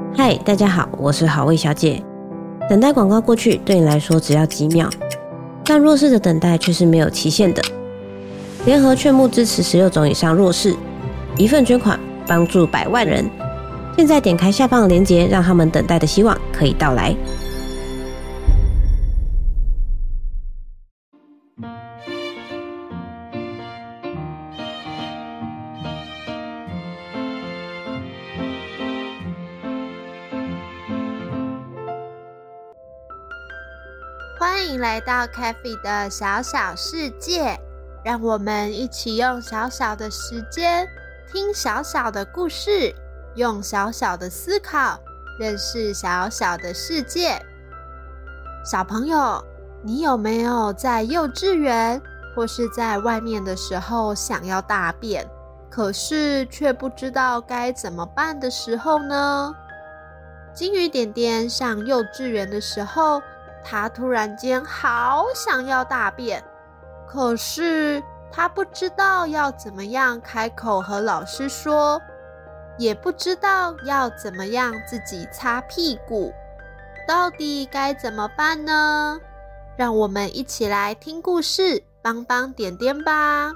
嗨，大家好，我是好味小姐。等待广告过去对你来说只要几秒，但弱势的等待却是没有期限的。联合劝募支持16种以上弱势，一份捐款帮助100万人。现在点开下方的链接，让他们等待的希望可以到来。 欢迎来到 Kathy 的小小世界，让我们一起用小小的时间听小小的故事，用小小的思考认识小小的世界。小朋友，你有没有在幼稚园或是在外面的时候想要大便，可是却不知道该怎么办的时候呢？金鱼点点上幼稚园的时候，他突然间好想要大便，可是他不知道要怎么样开口和老师说，也不知道要怎么样自己擦屁股，到底该怎么办呢？让我们一起来听故事，帮帮点点吧。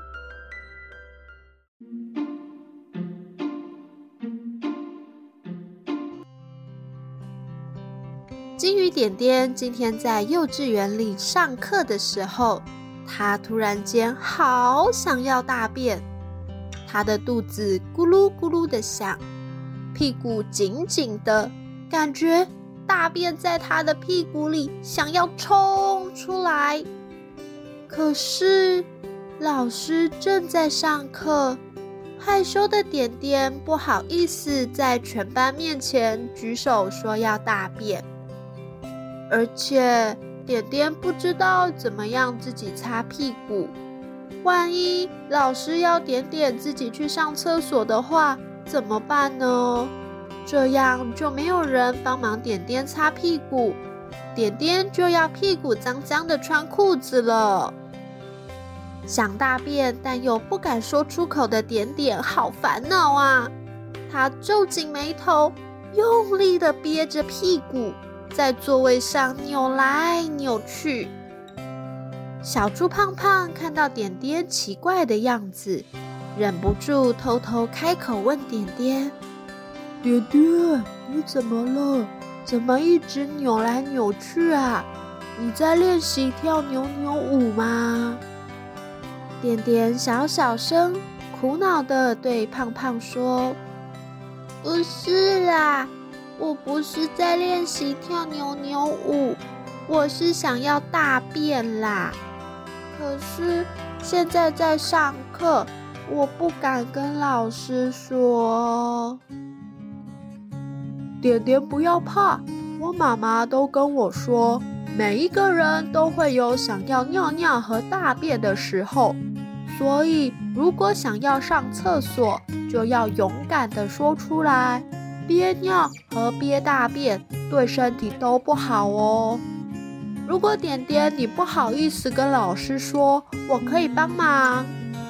金鱼点点今天在幼稚园里上课的时候，他突然间好想要大便，他的肚子咕噜咕噜的响，屁股紧紧的，感觉大便在他的屁股里想要冲出来。可是老师正在上课，害羞的点点不好意思在全班面前举手说要大便。而且点点不知道怎么样自己擦屁股，万一老师要点点自己去上厕所的话，怎么办呢？这样就没有人帮忙点点擦屁股，点点就要屁股脏脏的穿裤子了。想大便但又不敢说出口的点点好烦恼啊！他皱紧眉头，用力的憋着屁股，在座位上扭来扭去。小猪胖胖看到点点奇怪的样子，忍不住偷偷开口问点点：点点，你怎么了？怎么一直扭来扭去啊？你在练习跳扭扭舞吗？点点小小声苦恼地对胖胖说：不是啦，我不是在练习跳扭扭舞，我是想要大便啦。可是现在在上课，我不敢跟老师说。点点不要怕，我妈妈都跟我说，每一个人都会有想要尿尿和大便的时候，所以如果想要上厕所，就要勇敢地说出来。憋尿和憋大便对身体都不好哦。如果点点你不好意思跟老师说，我可以帮忙。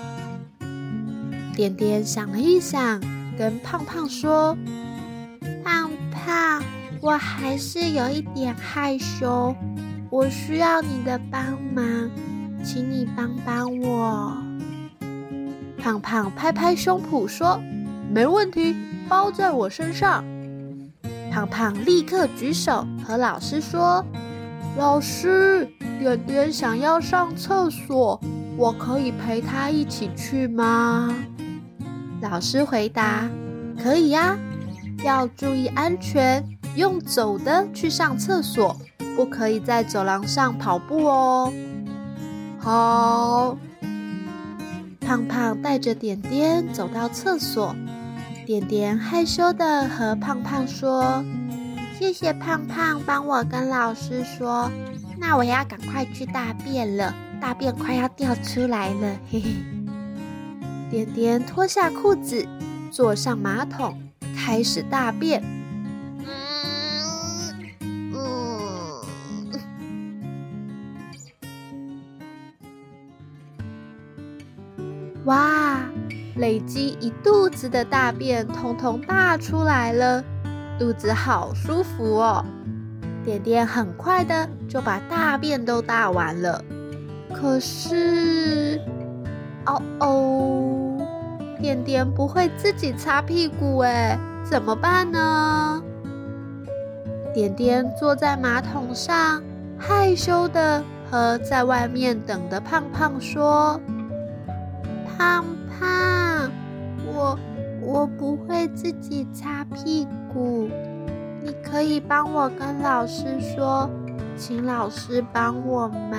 点点想了一想，跟胖胖说：胖胖，我还是有一点害羞，我需要你的帮忙，请你帮帮我。胖胖拍拍胸脯说：没问题，包在我身上。胖胖立刻举手和老师说：老师，点点想要上厕所，我可以陪他一起去吗？老师回答：可以呀，要注意安全，用走的去上厕所，不可以在走廊上跑步哦。好。胖胖带着点点走到厕所，点点害羞地和胖胖说：谢谢胖胖帮我跟老师说，那我要赶快去大便了，大便快要掉出来了，嘿嘿。点点脱下裤子，坐上马桶，开始大便。哇，累积一肚子的大便通通大出来了， 肚子好舒服哦。点点很快的就把大便都大完了，可是，点点不会自己擦屁股哎，怎么办呢？点点坐在马桶上，害羞的和在外面等的胖胖说：“胖胖，我不会自己擦屁股，你可以帮我跟老师说，请老师帮我吗？”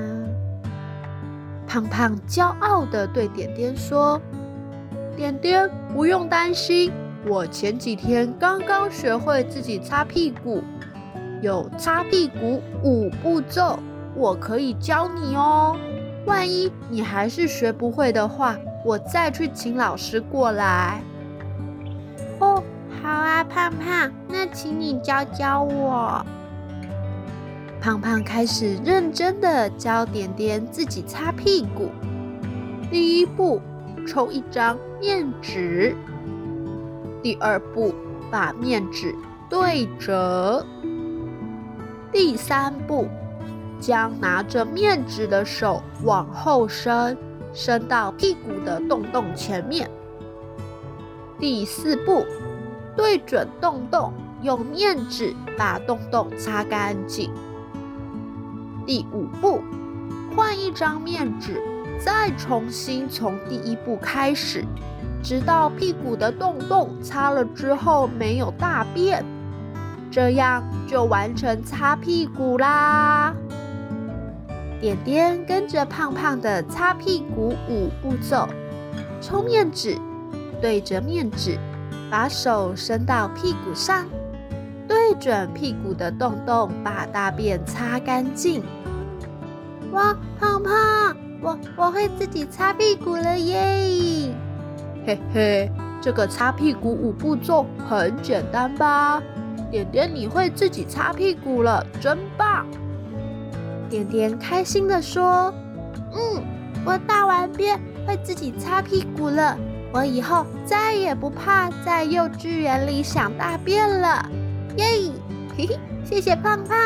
胖胖骄傲地对点点说：“点点，不用担心，我前几天刚刚学会自己擦屁股，有擦屁股5步骤，我可以教你哦。万一你还是学不会的话，我再去请老师过来。”哦，好啊，胖胖，那请你教教我。胖胖开始认真的教点点自己擦屁股。第一步，抽一张面纸。第二步，把面纸对折。第三步，将拿着面纸的手往后伸，伸到屁股的洞洞前面。第四步，对准洞洞，用面纸把洞洞擦干净。第五步，换一张面纸，再重新从第一步开始，直到屁股的洞洞擦了之后没有大便，这样就完成擦屁股啦。点点跟着胖胖的擦屁股5步骤：抽面纸，对着面纸，把手伸到屁股上，对准屁股的洞洞，把大便擦干净。哇，胖胖，我会自己擦屁股了耶！嘿嘿，这个擦屁股5步骤很简单吧？点点，你会自己擦屁股了，真棒！点点开心地说：“我大完便会自己擦屁股了，我以后再也不怕在幼稚园里想大便了，耶！”嘿嘿，谢谢胖胖。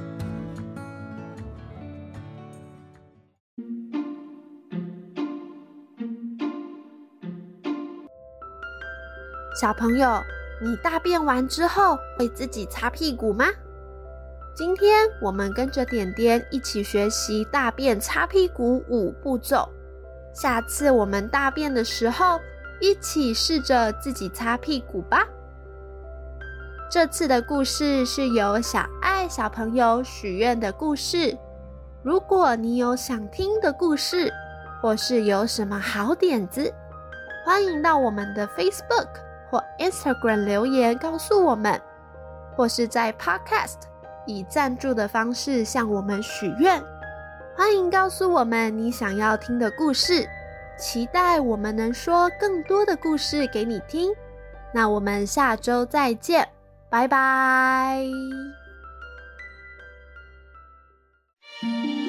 小朋友，你大便完之后会自己擦屁股吗？今天我们跟着点点一起学习大便擦屁股5步骤。下次我们大便的时候，一起试着自己擦屁股吧。这次的故事是由小爱小朋友许愿的故事。如果你有想听的故事，或是有什么好点子，欢迎到我们的 Facebook 或 Instagram 留言告诉我们，或是在 Podcast 以赞助的方式向我们许愿。欢迎告诉我们你想要听的故事，期待我们能说更多的故事给你听。那我们下周再见，拜拜。